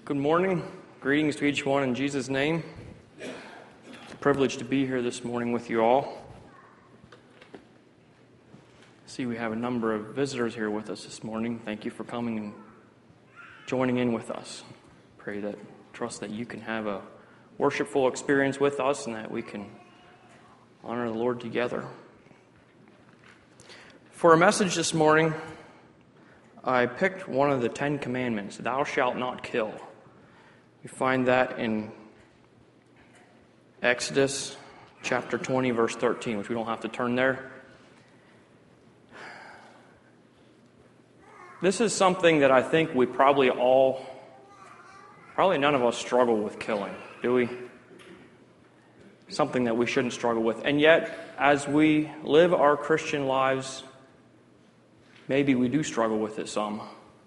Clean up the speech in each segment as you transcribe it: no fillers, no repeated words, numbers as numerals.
Good morning. Greetings to each one in Jesus' name. It's a privilege to be here this morning with you all. I see we have a number of visitors here with us this morning. Thank you for coming and joining in with us. Trust that you can have a worshipful experience with us and that we can honor the Lord together. For a message this morning, I picked one of the 10 commandments, thou shalt not kill. You find that in Exodus chapter 20, verse 13, which we don't have to turn there. This is something that I think we probably none of us struggle with killing, do we? Something that we shouldn't struggle with. And yet, as we live our Christian lives, maybe we do struggle with it some.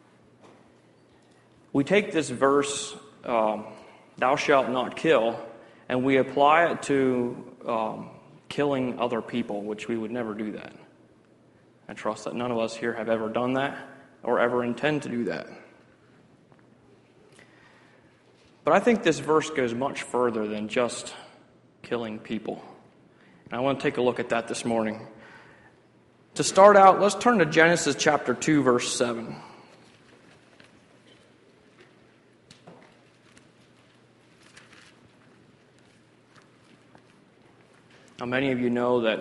We take this verse, thou shalt not kill, and we apply it to killing other people, which we would never do that. I trust that none of us here have ever done that or ever intend to do that. But I think this verse goes much further than just killing people. And I want to take a look at that this morning. To start out, let's turn to Genesis chapter 2, verse 7. Now, many of you know that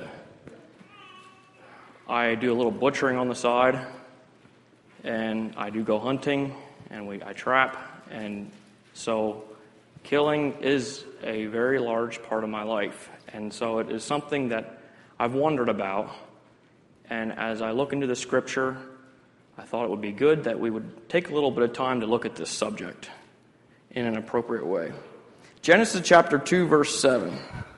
I do a little butchering on the side, and I do go hunting, and I trap, and so killing is a very large part of my life. And so it is something that I've wondered about. And as I look into the Scripture, I thought it would be good that we would take a little bit of time to look at this subject in an appropriate way. Genesis chapter 2, verse 7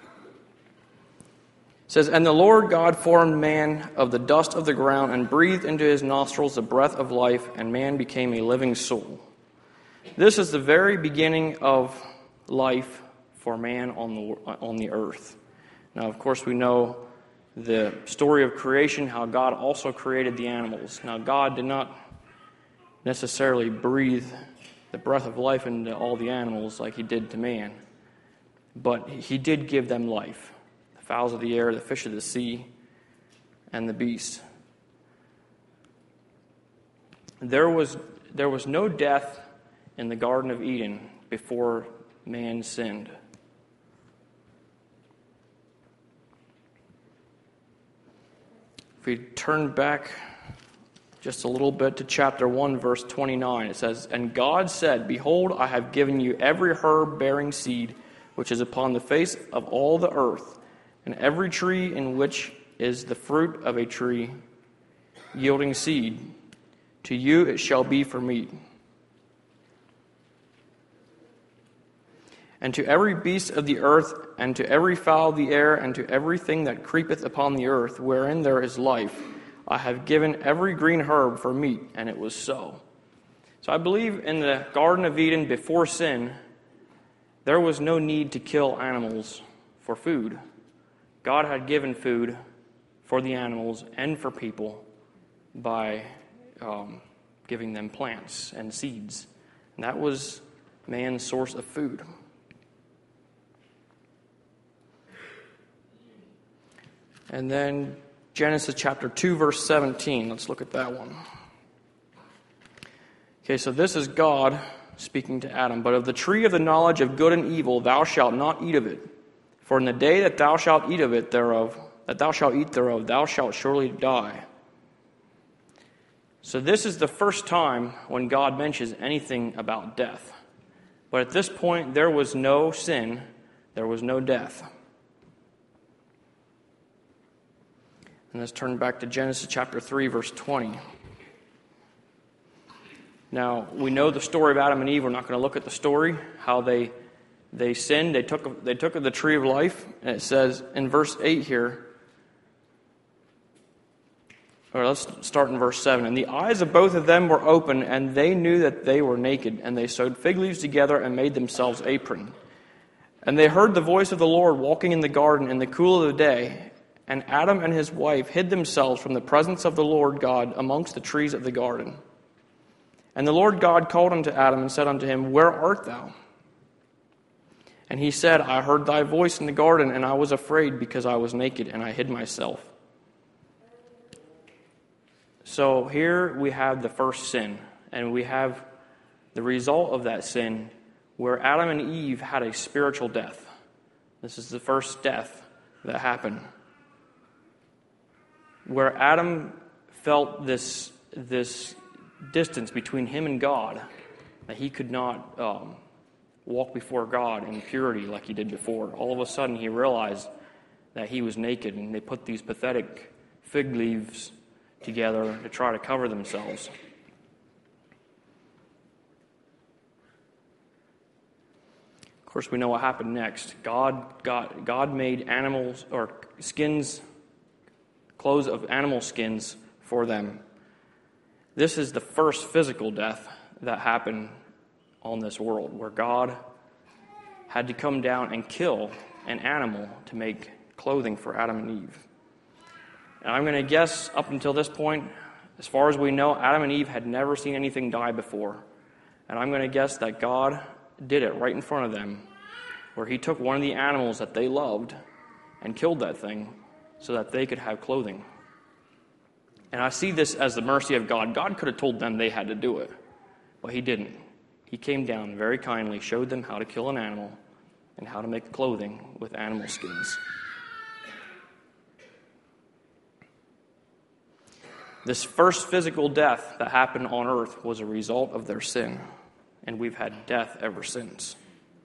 says, "And the Lord God formed man of the dust of the ground and breathed into his nostrils the breath of life, and man became a living soul." This is the very beginning of life for man on the earth. Now, of course, we know the story of creation, how God also created the animals. Now, God did not necessarily breathe the breath of life into all the animals like he did to man, but he did give them life. The fowls of the air, the fish of the sea, and the beasts. There was no death in the Garden of Eden before man sinned. If we turn back just a little bit to chapter 1, verse 29, it says, "And God said, Behold, I have given you every herb bearing seed, which is upon the face of all the earth, and every tree in which is the fruit of a tree yielding seed. To you it shall be for meat. And to every beast of the earth, and to every fowl of the air, and to everything that creepeth upon the earth, wherein there is life, I have given every green herb for meat." And it was so. So I believe in the Garden of Eden before sin, there was no need to kill animals for food. God had given food for the animals and for people by giving them plants and seeds. And that was man's source of food. And then Genesis chapter 2, verse 17. Let's look at that one. Okay, so this is God speaking to Adam. "But of the tree of the knowledge of good and evil thou shalt not eat of it. For in the day that thou shalt eat thereof, thou shalt surely die." So this is the first time when God mentions anything about death. But at this point, there was no sin, there was no death. And let's turn back to Genesis chapter 3, verse 20. Now, we know the story of Adam and Eve. We're not going to look at the story, how they sinned. They took of the tree of life. And it says in verse 8 here, or let's start in verse 7. "And the eyes of both of them were open, and they knew that they were naked. And they sewed fig leaves together and made themselves aprons. And they heard the voice of the Lord walking in the garden in the cool of the day. And Adam and his wife hid themselves from the presence of the Lord God amongst the trees of the garden. And the Lord God called unto Adam and said unto him, Where art thou? And he said, I heard thy voice in the garden, and I was afraid because I was naked, and I hid myself. So here we have the first sin, and we have the result of that sin where Adam and Eve had a spiritual death. This is the first death that happened. Where Adam felt this distance between him and God, that he could not walk before God in purity like he did before. All of a sudden he realized that he was naked, and they put these pathetic fig leaves together to try to cover themselves. Of course, we know what happened next. God made animals or skins, clothes of animal skins for them. This is the first physical death that happened on this world, where God had to come down and kill an animal to make clothing for Adam and Eve. And I'm going to guess up until this point, as far as we know, Adam and Eve had never seen anything die before. And I'm going to guess that God did it right in front of them, where he took one of the animals that they loved and killed that thing so that they could have clothing. And I see this as the mercy of God. God could have told them they had to do it, but he didn't. He came down very kindly, showed them how to kill an animal and how to make clothing with animal skins. This first physical death that happened on earth was a result of their sin, and we've had death ever since.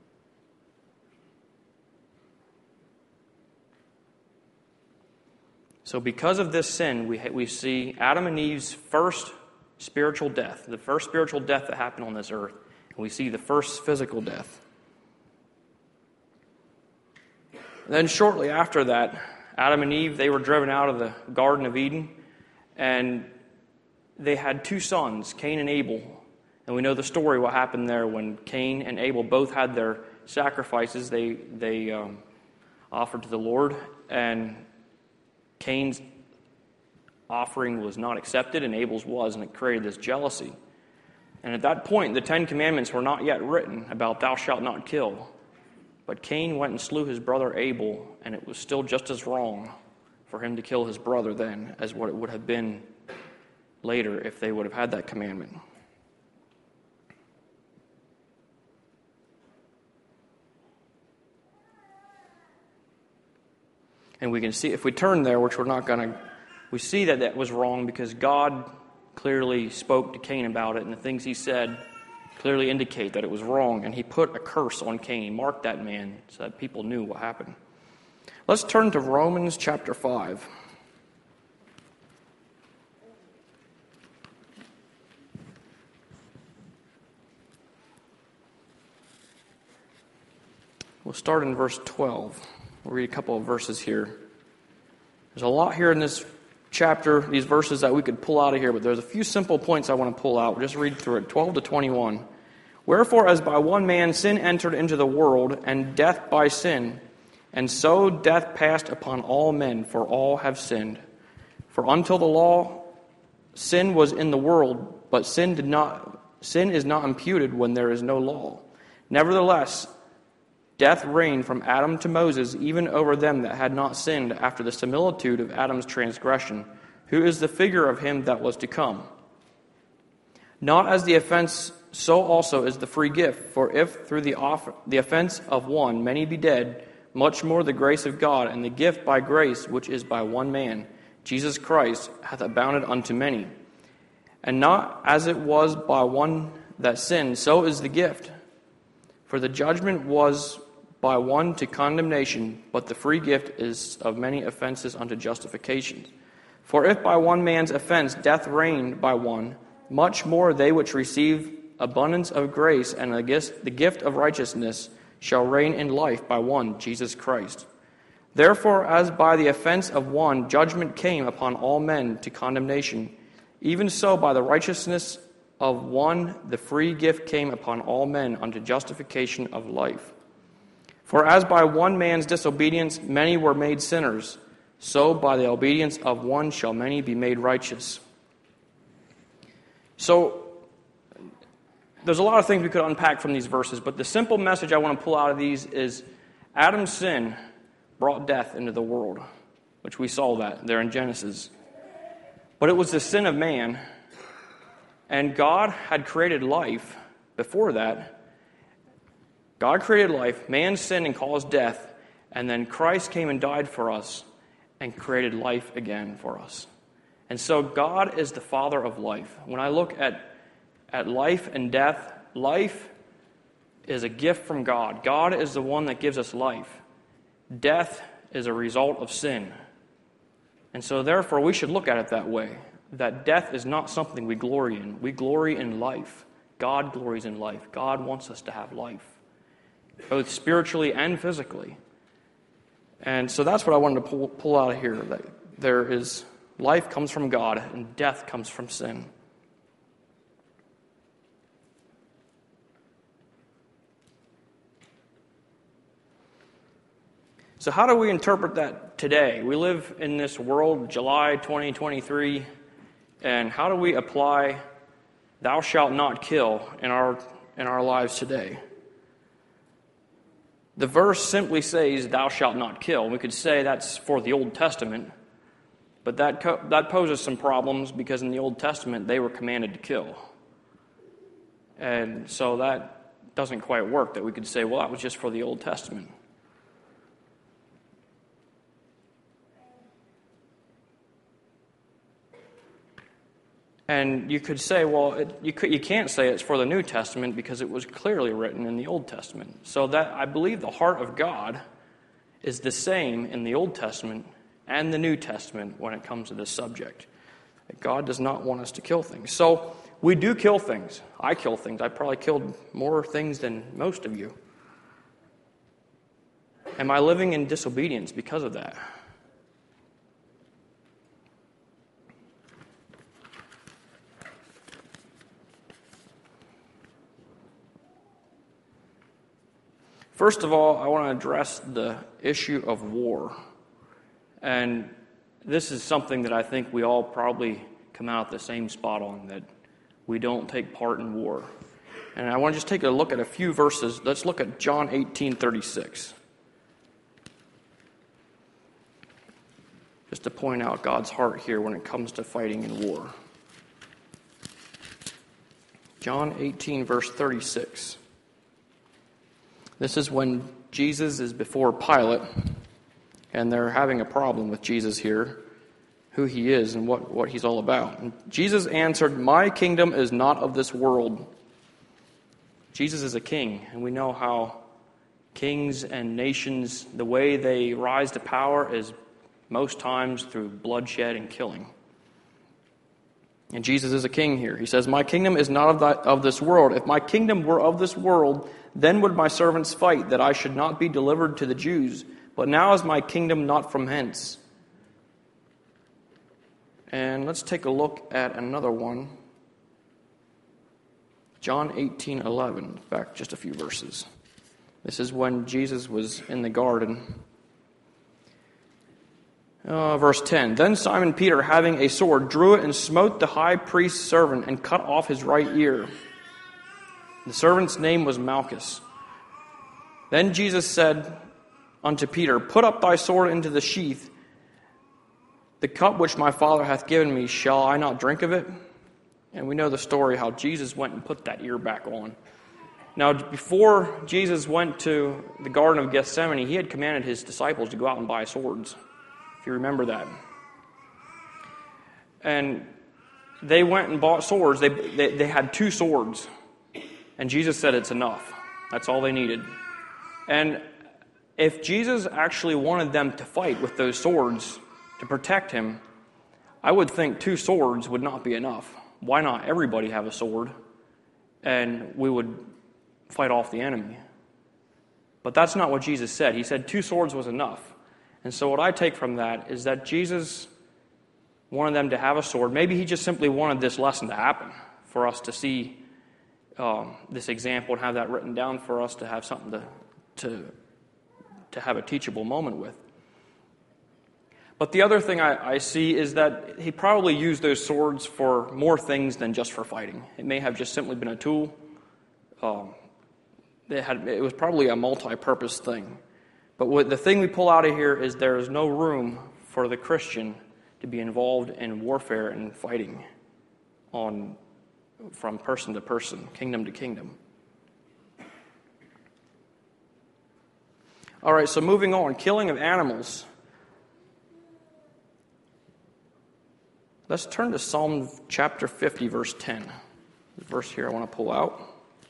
So because of this sin, we see Adam and Eve's first spiritual death, the first spiritual death that happened on this earth, and we see the first physical death. And then shortly after that, Adam and Eve, they were driven out of the Garden of Eden, and they had two sons, Cain and Abel. And we know the story, what happened there when Cain and Abel both had their sacrifices they offered to the Lord. And Cain's offering was not accepted, and Abel's was, and it created this jealousy. And at that point, the 10 Commandments were not yet written about thou shalt not kill. But Cain went and slew his brother Abel, and it was still just as wrong for him to kill his brother then as what it would have been later if they would have had that commandment. And we can see, if we turn there, which we're not going to, we see that that was wrong because God clearly spoke to Cain about it, and the things he said clearly indicate that it was wrong, and he put a curse on Cain. He marked that man so that people knew what happened. Let's turn to Romans chapter 5. We'll start in verse 12. We'll read a couple of verses here. There's a lot here in this chapter, these verses that we could pull out of here, but there's a few simple points I want to pull out. We'll just read through it, 12 to 21. Wherefore, as by one man sin entered into the world, and death by sin, and so death passed upon all men, for all have sinned. For until the law, sin was in the world, but sin is not imputed when there is no law. Nevertheless, death reigned from Adam to Moses, even over them that had not sinned, after the similitude of Adam's transgression, who is the figure of him that was to come. Not as the offense, so also is the free gift. For if through the offense of one many be dead, much more the grace of God and the gift by grace, which is by one man, Jesus Christ, hath abounded unto many. And not as it was by one that sinned, so is the gift. For the judgment was by one to condemnation, but the free gift is of many offenses unto justification. For if by one man's offense death reigned by one, much more they which receive abundance of grace and the gift of righteousness shall reign in life by one, Jesus Christ. Therefore, as by the offense of one judgment came upon all men to condemnation, even so by the righteousness of one the free gift came upon all men unto justification of life. For as by one man's disobedience many were made sinners, so by the obedience of one shall many be made righteous. So, there's a lot of things we could unpack from these verses, but the simple message I want to pull out of these is Adam's sin brought death into the world, which we saw that there in Genesis. But it was the sin of man, and God had created life before that. God created life, man sinned and caused death, and then Christ came and died for us and created life again for us. And so God is the Father of life. When I look at life and death, life is a gift from God. God is the one that gives us life. Death is a result of sin. And so therefore we should look at it that way, that death is not something we glory in. We glory in life. God glories in life. God wants us to have life, both spiritually and physically. And so that's what I wanted to pull out of here, that there is life comes from God and death comes from sin. So how do we interpret that today? We live in this world, July 2023, and how do we apply "thou shalt not kill" in our lives today? The verse simply says, "thou shalt not kill." We could say that's for the Old Testament, but that poses some problems because in the Old Testament they were commanded to kill. And so that doesn't quite work, that we could say, well, that was just for the Old Testament. And you could say, well, you can't say it's for the New Testament because it was clearly written in the Old Testament. So that I believe the heart of God is the same in the Old Testament and the New Testament when it comes to this subject. That God does not want us to kill things. So we do kill things. I kill things. I probably killed more things than most of you. Am I living in disobedience because of that? First of all, I want to address the issue of war. And this is something that I think we all probably come out the same spot on, that we don't take part in war. And I want to just take a look at a few verses. Let's look at John 18:36. Just to point out God's heart here when it comes to fighting in war. John 18, verse 36. This is when Jesus is before Pilate, and they're having a problem with Jesus here, who he is and what he's all about. And Jesus answered, "My kingdom is not of this world." Jesus is a king, and we know how kings and nations, the way they rise to power is most times through bloodshed and killing. And Jesus is a king here. He says, "My kingdom is not of this world. If my kingdom were of this world, then would my servants fight, that I should not be delivered to the Jews. But now is my kingdom not from hence." And let's take a look at another one. John 18:11. In fact, just a few verses. This is when Jesus was in the garden. Verse 10. Then Simon Peter, having a sword, drew it and smote the high priest's servant and cut off his right ear. The servant's name was Malchus. Then Jesus said unto Peter, "Put up thy sword into the sheath. The cup which my Father hath given me, shall I not drink of it?" And we know the story how Jesus went and put that ear back on. Now, before Jesus went to the Garden of Gethsemane, he had commanded his disciples to go out and buy swords, if you remember that. And they went and bought swords. They had 2 swords. And Jesus said it's enough. That's all they needed. And if Jesus actually wanted them to fight with those swords to protect him, I would think 2 swords would not be enough. Why not everybody have a sword and we would fight off the enemy? But that's not what Jesus said. He said 2 swords was enough. And so what I take from that is that Jesus wanted them to have a sword. Maybe he just simply wanted this lesson to happen for us to see this example and have that written down for us to have something to have a teachable moment with. But the other thing I see is that he probably used those swords for more things than just for fighting. It may have just simply been a tool it was probably a multi-purpose thing. But the thing we pull out of here is there is no room for the Christian to be involved in warfare and fighting from person to person, kingdom to kingdom. All right, so moving on, killing of animals. Let's turn to Psalm chapter 50, verse 10. The verse here I want to pull out.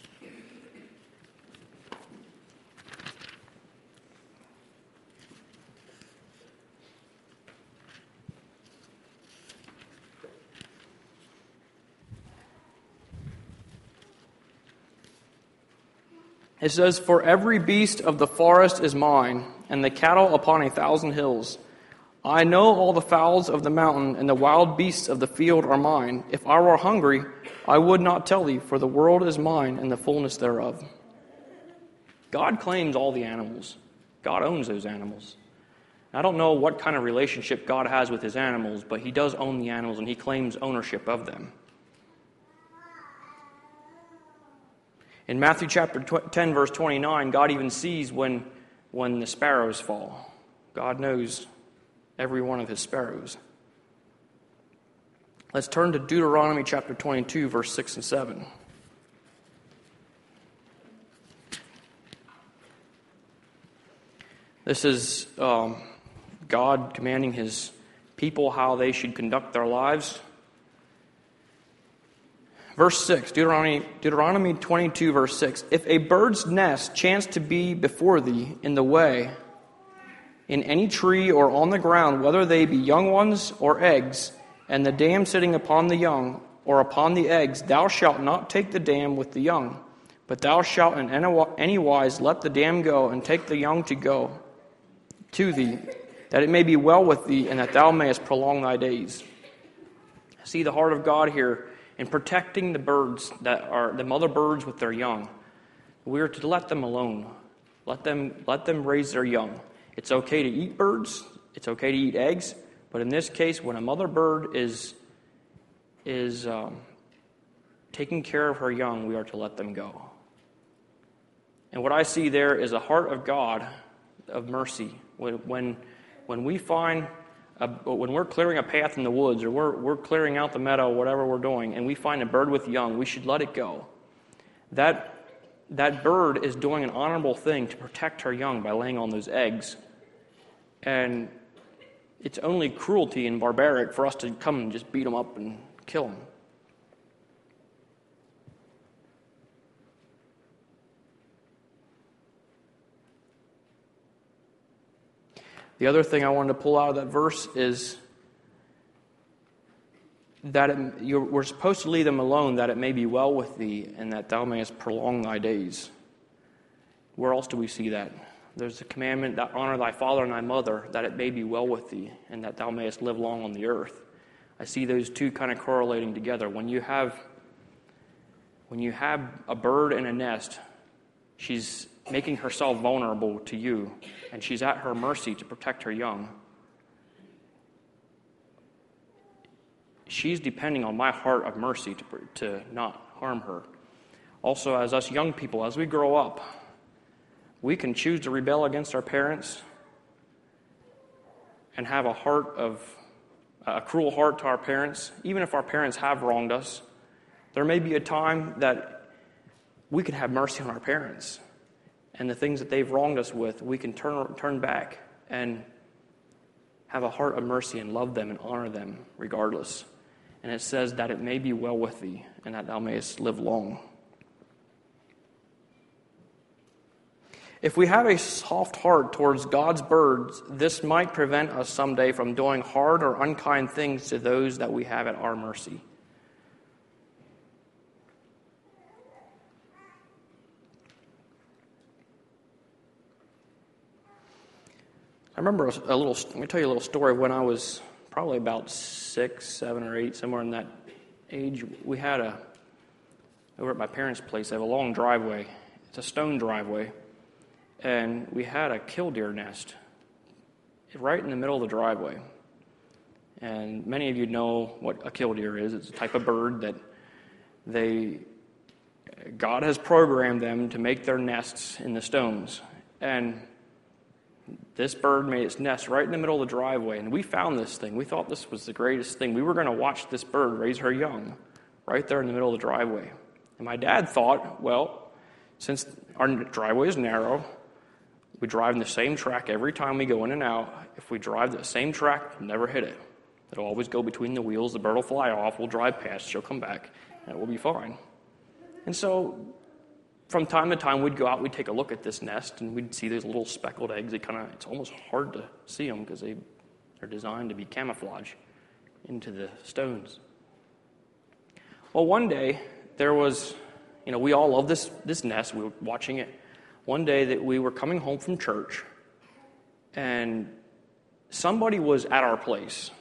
It says, "For every beast of the forest is mine, and the cattle upon 1,000 hills. I know all the fowls of the mountain, and the wild beasts of the field are mine. If I were hungry, I would not tell thee, for the world is mine, and the fullness thereof." God claims all the animals. God owns those animals. I don't know what kind of relationship God has with his animals, but he does own the animals, and he claims ownership of them. In Matthew chapter 10, verse 29, God even sees when the sparrows fall. God knows every one of his sparrows. Let's turn to Deuteronomy chapter 22, verse 6 and 7. This is God commanding his people how they should conduct their lives. Verse 6, Deuteronomy 22, verse 6. "If a bird's nest chance to be before thee in the way, in any tree or on the ground, whether they be young ones or eggs, and the dam sitting upon the young or upon the eggs, thou shalt not take the dam with the young, but thou shalt in any wise let the dam go, and take the young to go to thee, that it may be well with thee, and that thou mayest prolong thy days." See the heart of God here in protecting the birds that are the mother birds with their young. We are to let them alone. Let them raise their young. It's okay to eat birds. It's okay to eat eggs. But in this case, when a mother bird is taking care of her young, we are to let them go. And what I see there is a heart of God of mercy. When we find when we're clearing a path in the woods, or we're clearing out the meadow, whatever we're doing, and we find a bird with young, we should let it go. That bird is doing an honorable thing to protect her young by laying on those eggs. And it's only cruelty and barbaric for us to come and just beat them up and kill them. The other thing I wanted to pull out of that verse is that we're supposed to leave them alone, that it may be well with thee, and that thou mayest prolong thy days. Where else do we see that? There's a commandment that honor thy father and thy mother, that it may be well with thee, and that thou mayest live long on the earth. I see those two kind of correlating together. When you have a bird in a nest, she's making herself vulnerable to you, and she's at her mercy to protect her young. She's depending on my heart of mercy to not harm her. Also, as us young people, as we grow up, we can choose to rebel against our parents and have a cruel heart to our parents, even if our parents have wronged us. There may be a time that we can have mercy on our parents, and the things that they've wronged us with, we can turn back and have a heart of mercy and love them and honor them regardless. And it says that it may be well with thee, and that thou mayest live long. If we have a soft heart towards God's birds, this might prevent us someday from doing hard or unkind things to those that we have at our mercy. I remember let me tell you a little story. When I was probably about 6, 7, or 8, somewhere in that age, we had over at my parents' place, they have a long driveway. It's a stone driveway. And we had a killdeer nest right in the middle of the driveway. And many of you know what a killdeer is. It's a type of bird that God has programmed them to make their nests in the stones. And this bird made its nest right in the middle of the driveway. And we found this thing. We thought this was the greatest thing. We were going to watch this bird raise her young right there in the middle of the driveway. And my dad thought, well, since our driveway is narrow, we drive in the same track every time we go in and out. If we drive the same track, we'll never hit it. It'll always go between the wheels. The bird will fly off. We'll drive past. She'll come back, and it will be fine. And so from time to time, we'd go out, we'd take a look at this nest, and we'd see these little speckled eggs. It's almost hard to see them because they're designed to be camouflage into the stones. Well, one day, there was, we all love this nest. We were watching it. One day that we were coming home from church, and somebody was at our place,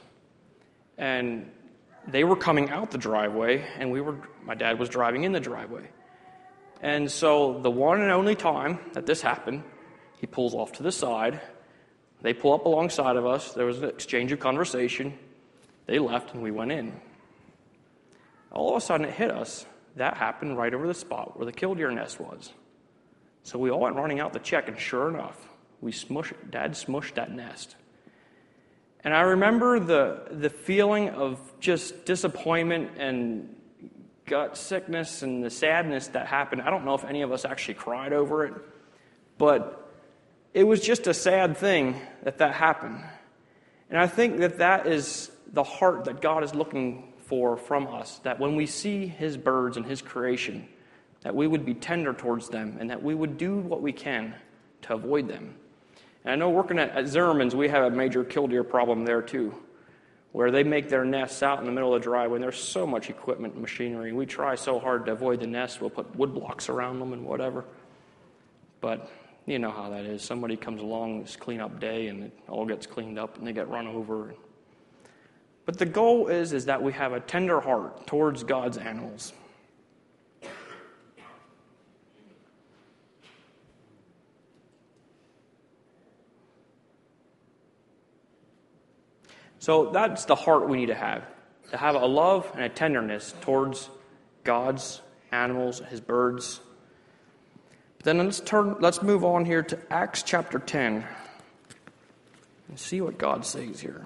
and they were coming out the driveway, and my dad was driving in the driveway. And so the one and only time that this happened, he pulls off to the side. They pull up alongside of us. There was an exchange of conversation. They left, and we went in. All of a sudden, it hit us. That happened right over the spot where the killdeer nest was. So we all went running out to check, and sure enough, Dad smushed that nest. And I remember the feeling of just disappointment and gut sickness and the sadness that happened. I don't know if any of us actually cried over it, but it was just a sad thing that happened. And I think that is the heart that God is looking for from us, that when we see His birds and His creation, that we would be tender towards them and that we would do what we can to avoid them. And I know working at Zimmerman's, we have a major killdeer problem there too, where they make their nests out in the middle of the driveway, and there's so much equipment and machinery. We try so hard to avoid the nests. We'll put wood blocks around them and whatever. But you know how that is. Somebody comes along this cleanup day, and it all gets cleaned up, and they get run over. But the goal is that we have a tender heart towards God's animals. So that's the heart we need to have a love and a tenderness towards God's animals, His birds. But then let's move on here to Acts chapter 10 and see what God says here.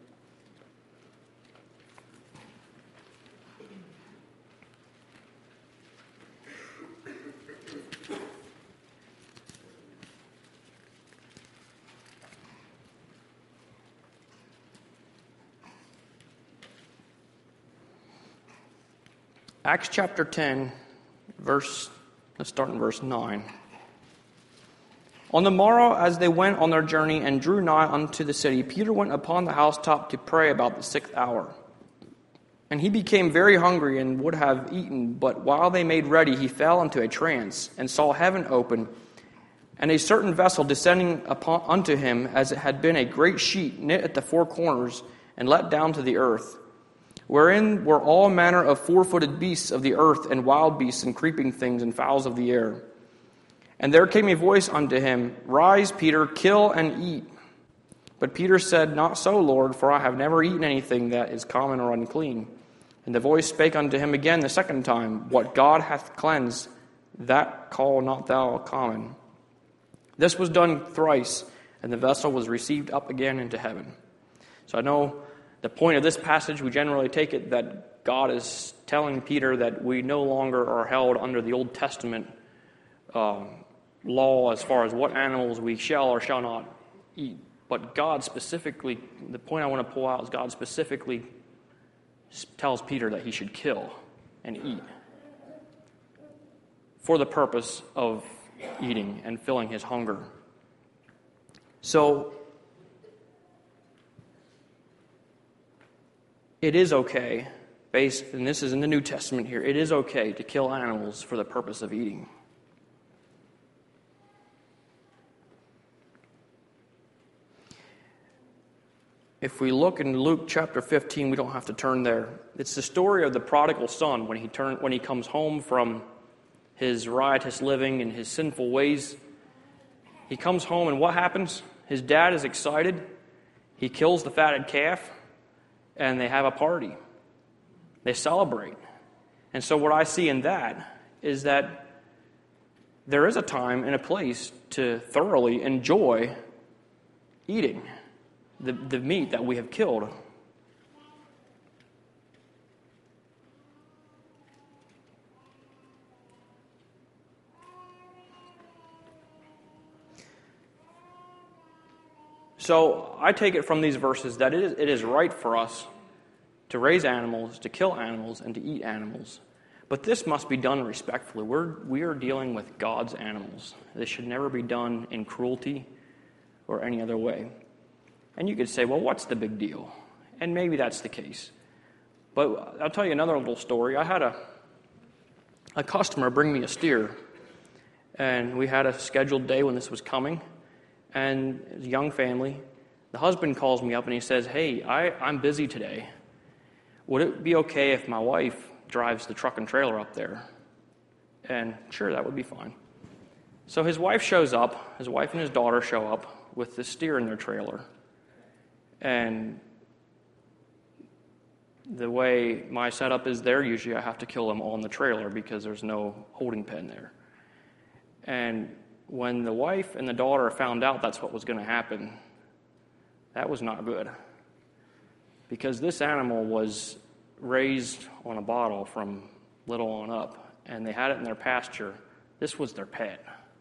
Acts chapter 10, let's start in verse 9. On the morrow, as they went on their journey and drew nigh unto the city, Peter went upon the housetop to pray about the 6th hour. And he became very hungry and would have eaten, but while they made ready, he fell into a trance, and saw heaven open, and a certain vessel descending unto him, as it had been a great sheet knit at the four corners, and let down to the earth, wherein were all manner of four-footed beasts of the earth, and wild beasts, and creeping things, and fowls of the air. And there came a voice unto him, Rise, Peter, kill and eat. But Peter said, Not so, Lord, for I have never eaten anything that is common or unclean. And the voice spake unto him again the second time, What God hath cleansed, that call not thou common. This was done thrice, and the vessel was received up again into heaven. So I know the point of this passage, we generally take it that God is telling Peter that we no longer are held under the Old Testament law as far as what animals we shall or shall not eat. But God specifically, the point I want to pull out is God specifically tells Peter that he should kill and eat for the purpose of eating and filling his hunger. So, it is okay, and this is in the New Testament here, it is okay to kill animals for the purpose of eating. If we look in Luke chapter 15, we don't have to turn there. It's the story of the prodigal son when he comes home from his riotous living and his sinful ways. He comes home, and what happens? His dad is excited. He kills the fatted calf, and they have a party. They celebrate. And so what I see in that is that there is a time and a place to thoroughly enjoy eating the meat that we have killed. So I take it from these verses that it is right for us to raise animals, to kill animals, and to eat animals. But this must be done respectfully. We are dealing with God's animals. This should never be done in cruelty or any other way. And you could say, well, what's the big deal? And maybe that's the case. But I'll tell you another little story. I had a customer bring me a steer. And we had a scheduled day when this was coming. And it was a young family. The husband calls me up and he says, hey, I'm busy today. Would it be okay if my wife drives the truck and trailer up there? And sure, that would be fine. So his wife shows up. His wife and his daughter show up with the steer in their trailer. And the way my setup is there, usually I have to kill them all in the trailer because there's no holding pen there. And when the wife and the daughter found out that's what was going to happen, that was not good. Because this animal was raised on a bottle from little on up, and they had it in their pasture. This was their pet.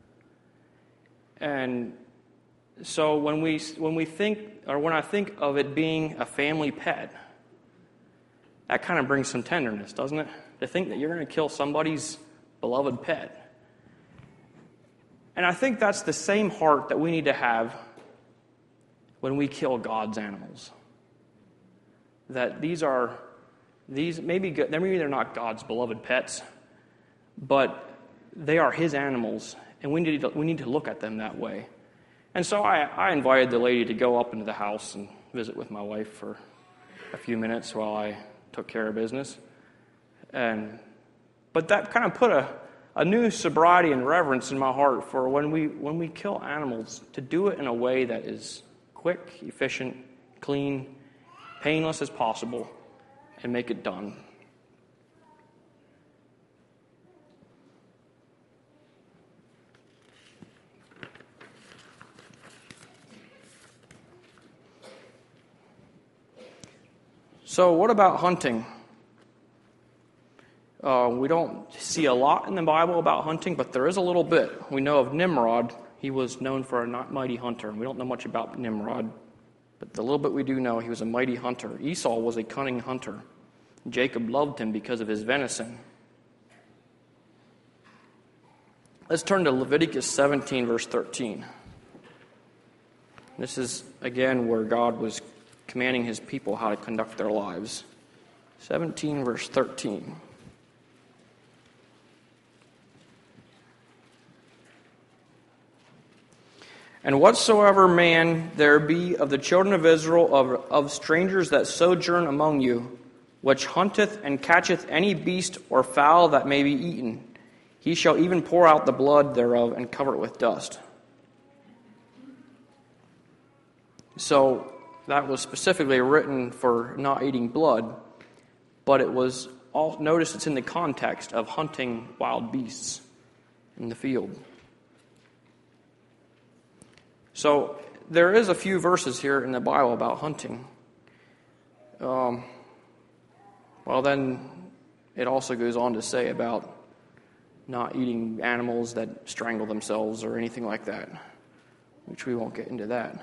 And so when I think of it being a family pet, that kind of brings some tenderness, doesn't it? To think that you're going to kill somebody's beloved pet. And I think that's the same heart that we need to have when we kill God's animals. That maybe they're not God's beloved pets, but they are His animals, and we need to look at them that way. And so I invited the lady to go up into the house and visit with my wife for a few minutes while I took care of business. But that kind of put a new sobriety and reverence in my heart for when we kill animals, to do it in a way that is quick, efficient, clean, painless as possible, and make it done. So what about hunting? We don't see a lot in the Bible about hunting, but there is a little bit. We know of Nimrod. He was known for a mighty hunter. We don't know much about Nimrod, but the little bit we do know, he was a mighty hunter. Esau was a cunning hunter. Jacob loved him because of his venison. Let's turn to Leviticus 17, verse 13. This is, again, where God was commanding His people how to conduct their lives. 17, verse 13. And whatsoever man there be of the children of Israel, of strangers that sojourn among you, which hunteth and catcheth any beast or fowl that may be eaten, he shall even pour out the blood thereof and cover it with dust. So that was specifically written for not eating blood, but it was all, notice it's in the context of hunting wild beasts in the field. So there is a few verses here in the Bible about hunting. Well, then it also goes on to say about not eating animals that strangle themselves or anything like that, which we won't get into that.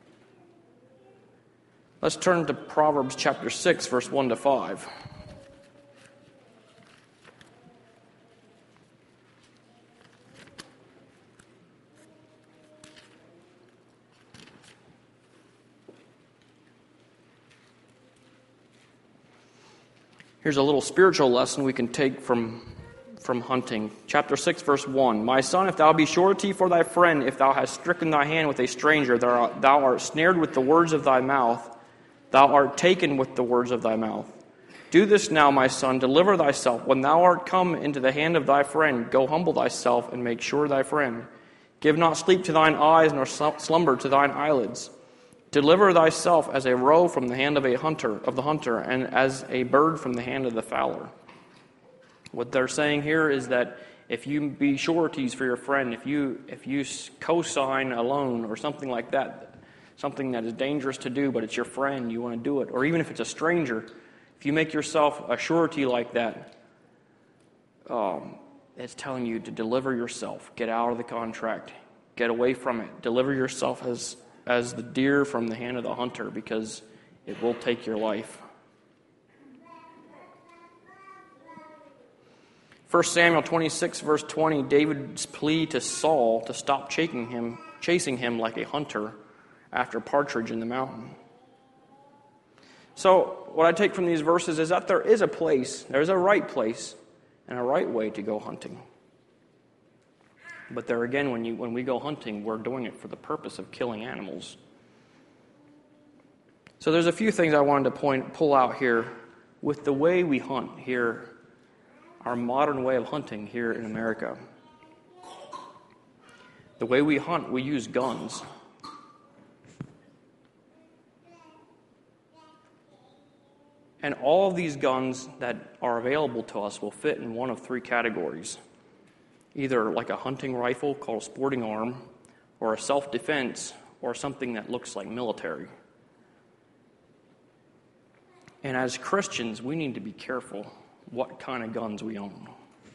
Let's turn to Proverbs chapter 6, verse 1 to 5. Here's a little spiritual lesson we can take from hunting. Chapter 6, verse 1. My son, if thou be surety for thy friend, if thou hast stricken thy hand with a stranger, thou art snared with the words of thy mouth, thou art taken with the words of thy mouth. Do this now, my son, deliver thyself. When thou art come into the hand of thy friend, go humble thyself and make sure thy friend. Give not sleep to thine eyes, nor slumber to thine eyelids. Deliver thyself as a roe from the hand of the hunter, and as a bird from the hand of the fowler. What they're saying here is that if you be sureties for your friend, if you co-sign a loan or something like that, something that is dangerous to do, but it's your friend, you want to do it, or even if it's a stranger, if you make yourself a surety like that, it's telling you to deliver yourself, get out of the contract, get away from it, deliver yourself as the deer from the hand of the hunter, because it will take your life. 1 Samuel 26, verse 20, David's plea to Saul to stop chasing him like a hunter after partridge in the mountain. So, what I take from these verses is that there is a place, there's a right place, and a right way to go hunting. But there again, when we go hunting, we're doing it for the purpose of killing animals. So there's a few things I wanted to pull out here with the way we hunt here, our modern way of hunting here in America. The way we hunt, we use guns. And all of these guns that are available to us will fit in one of three categories. Either like a hunting rifle called a sporting arm, or a self-defense, or something that looks like military. And as Christians, we need to be careful what kind of guns we own.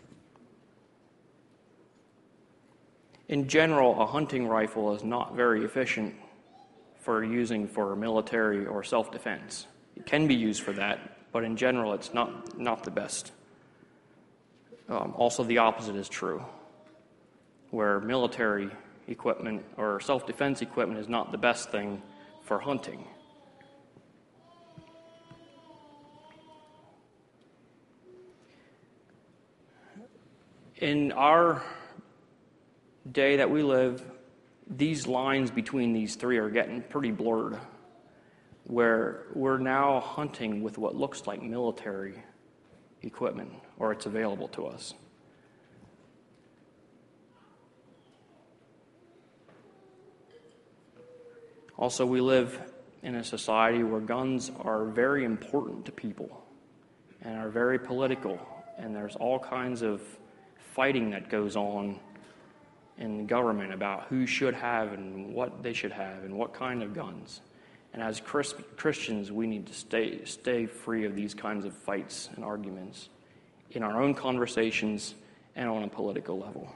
In general, a hunting rifle is not very efficient for using for military or self-defense. It can be used for that, but in general, it's not the best. Also, the opposite is true, where military equipment or self-defense equipment is not the best thing for hunting. In our day that we live, these lines between these three are getting pretty blurred, where we're now hunting with what looks like military equipment, or it's available to us. Also, we live in a society where guns are very important to people and are very political, and there's all kinds of fighting that goes on in the government about who should have and what they should have and what kind of guns. And as Christians, we need to stay free of these kinds of fights and arguments in our own conversations and on a political level.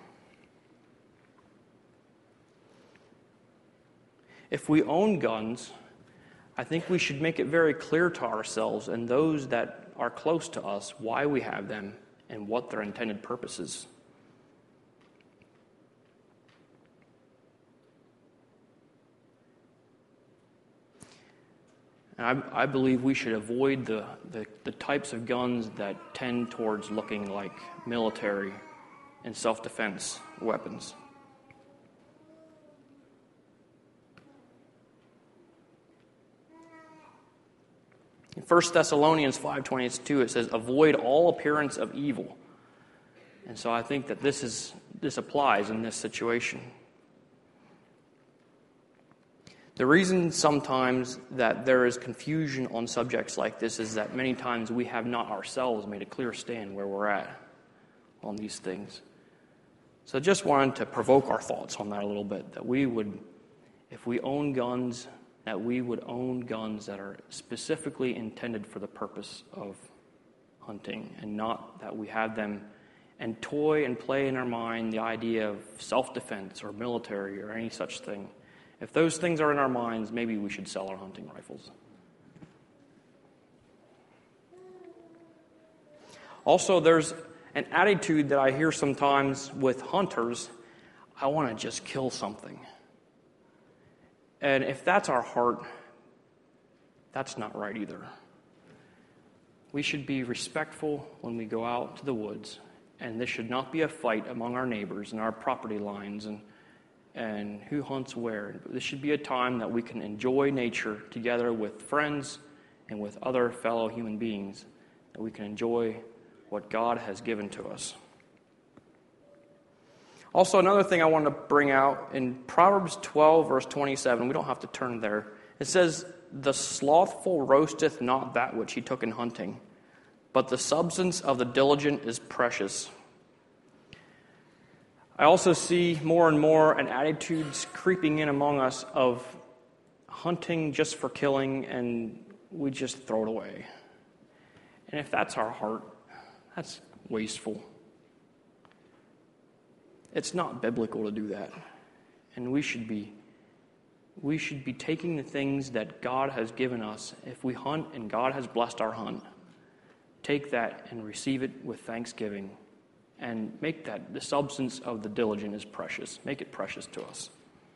If we own guns, I think we should make it very clear to ourselves and those that are close to us why we have them and what their intended purpose is. And I believe we should avoid the types of guns that tend towards looking like military and self-defense weapons. In 1 Thessalonians 5:22, it says, "Avoid all appearance of evil." And so I think that this applies in this situation. The reason sometimes that there is confusion on subjects like this is that many times we have not ourselves made a clear stand where we're at on these things. So I just wanted to provoke our thoughts on that a little bit, that we would, if we own guns, that we would own guns that are specifically intended for the purpose of hunting, and not that we have them and toy and play in our mind the idea of self-defense or military or any such thing. If those things are in our minds, maybe we should sell our hunting rifles. Also, there's an attitude that I hear sometimes with hunters: I want to just kill something. And if that's our heart, that's not right either. We should be respectful when we go out to the woods, and this should not be a fight among our neighbors and our property lines and who hunts where. This should be a time that we can enjoy nature together with friends and with other fellow human beings, that we can enjoy what God has given to us. Also, another thing I wanted to bring out, in Proverbs 12, verse 27, we don't have to turn there. It says, "The slothful roasteth not that which he took in hunting, but the substance of the diligent is precious." I also see more and more an attitudes creeping in among us of hunting just for killing, and we just throw it away. And if that's our heart, that's wasteful. It's not biblical to do that. And we should be taking the things that God has given us. If we hunt and God has blessed our hunt, take that and receive it with thanksgiving, and make that the substance of the diligent is precious. Make it precious to us.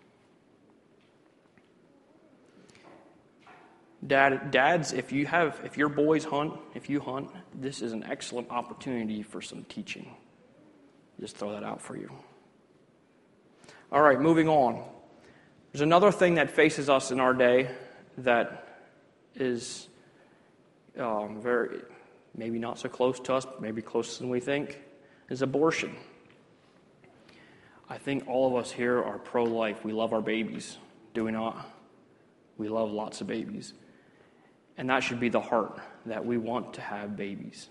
Dads, if your boys hunt, if you hunt, this is an excellent opportunity for some teaching. Just throw that out for you. All right, moving on. There's another thing that faces us in our day that is very, maybe not so close to us, maybe closer than we think, is abortion. I think all of us here are pro-life. We love our babies, do we not? We love lots of babies. And that should be the heart, that we want to have babies.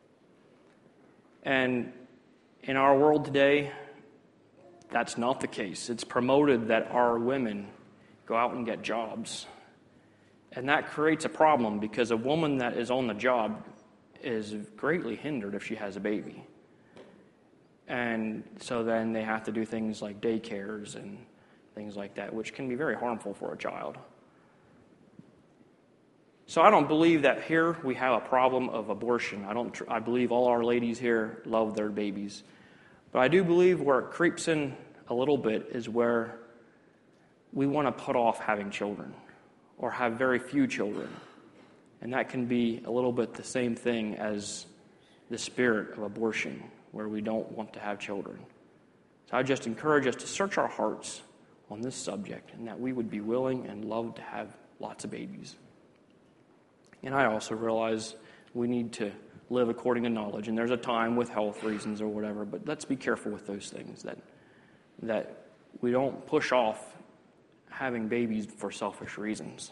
And in our world today, that's not the case. It's promoted that our women go out and get jobs. And that creates a problem, because a woman that is on the job is greatly hindered if she has a baby. And so then they have to do things like daycares and things like that, which can be very harmful for a child. So I don't believe that here we have a problem of abortion. I believe all our ladies here love their babies. But I do believe where it creeps in a little bit is where we want to put off having children or have very few children. And that can be a little bit the same thing as the spirit of abortion, where we don't want to have children. So I just encourage us to search our hearts on this subject, and that we would be willing and love to have lots of babies. And I also realize we need to live according to knowledge, and there's a time with health reasons or whatever, but let's be careful with those things, that we don't push off having babies for selfish reasons.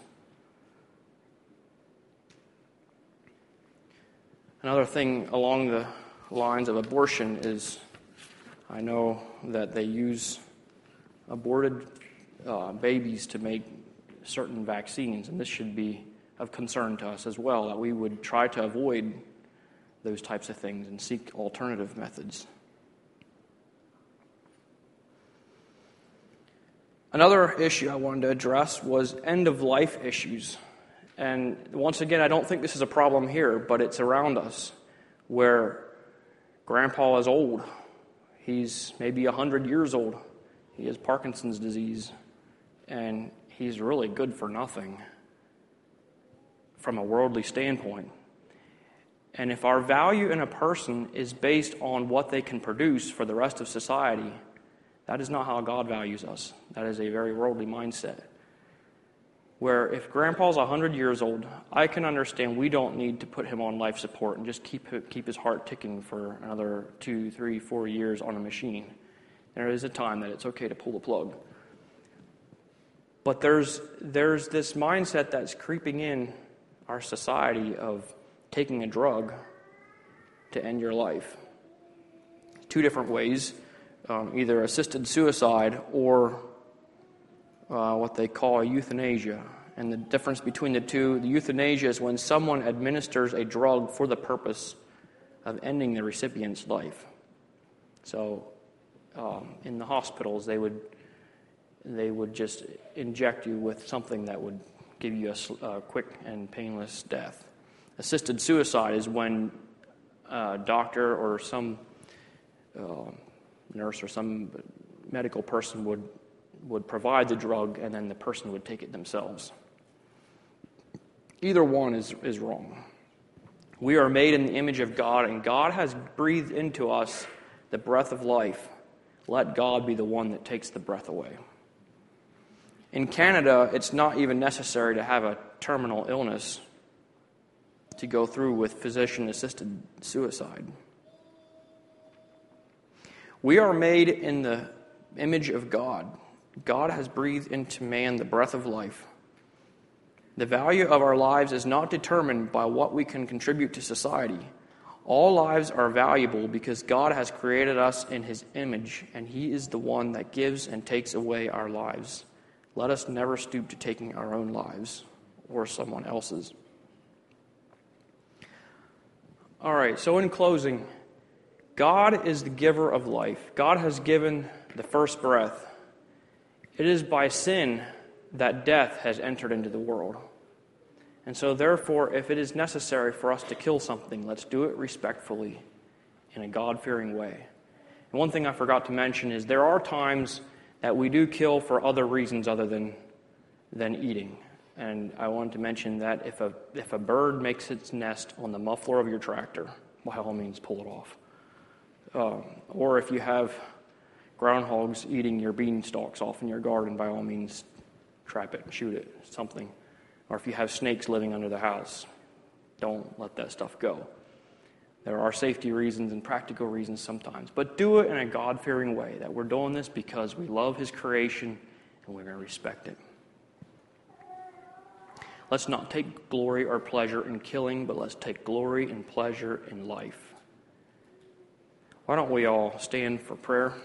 Another thing along the lines of abortion is, I know that they use aborted babies to make certain vaccines, and this should be of concern to us as well, that we would try to avoid those types of things and seek alternative methods. Another issue I wanted to address was end-of-life issues. And once again, I don't think this is a problem here, but it's around us, where Grandpa is old. He's maybe 100 years old. He has Parkinson's disease, and he's really good for nothing from a worldly standpoint. And if our value in a person is based on what they can produce for the rest of society, that is not how God values us. That is a very worldly mindset. Where if Grandpa's 100 years old, I can understand we don't need to put him on life support and just keep his heart ticking for another 2, 3, 4 years on a machine. There is a time that it's okay to pull the plug. But there's this mindset that's creeping in our society of taking a drug to end your life. Two different ways, either assisted suicide or what they call euthanasia. And the difference between the two, the euthanasia is when someone administers a drug for the purpose of ending the recipient's life. So in the hospitals, they would just inject you with something that would give you a quick and painless death. Assisted suicide is when a doctor or some nurse or some medical person would provide the drug, and then the person would take it themselves. Either one is wrong. We are made in the image of God, and God has breathed into us the breath of life. Let God be the one that takes the breath away. In Canada, it's not even necessary to have a terminal illness to go through with physician-assisted suicide. We are made in the image of God. God has breathed into man the breath of life. The value of our lives is not determined by what we can contribute to society. All lives are valuable because God has created us in His image, and He is the one that gives and takes away our lives. Let us never stoop to taking our own lives or someone else's. All right, so in closing, God is the giver of life. God has given the first breath. It is by sin that death has entered into the world. And so therefore, if it is necessary for us to kill something, let's do it respectfully in a God-fearing way. And one thing I forgot to mention is there are times that we do kill for other reasons other than eating. And I wanted to mention that if a bird makes its nest on the muffler of your tractor, by all means pull it off. Or if you have groundhogs eating your bean stalks off in your garden, by all means trap it, shoot it, something. Or if you have snakes living under the house, don't let that stuff go. There are safety reasons and practical reasons sometimes, but do it in a God-fearing way, that we're doing this because we love His creation and we're going to respect it. Let's not take glory or pleasure in killing, but let's take glory and pleasure in life. Why don't we all stand for prayer?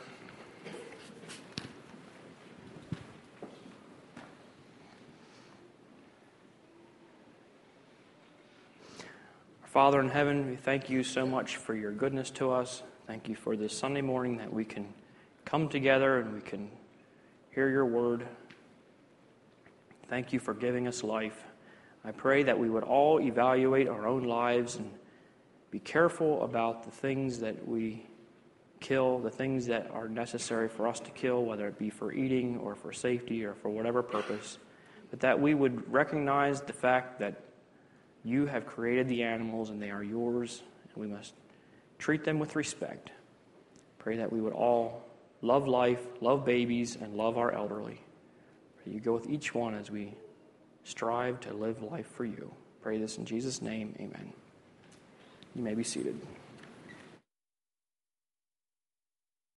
Father in heaven, we thank you so much for your goodness to us. Thank you for this Sunday morning that we can come together and we can hear your word. Thank you for giving us life. I pray that we would all evaluate our own lives and be careful about the things that we kill, the things that are necessary for us to kill, whether it be for eating or for safety or for whatever purpose, but that we would recognize the fact that you have created the animals and they are yours, and we must treat them with respect. Pray that we would all love life, love babies, and love our elderly. Pray you go with each one as we strive to live life for you. Pray this in Jesus' name, amen. You may be seated.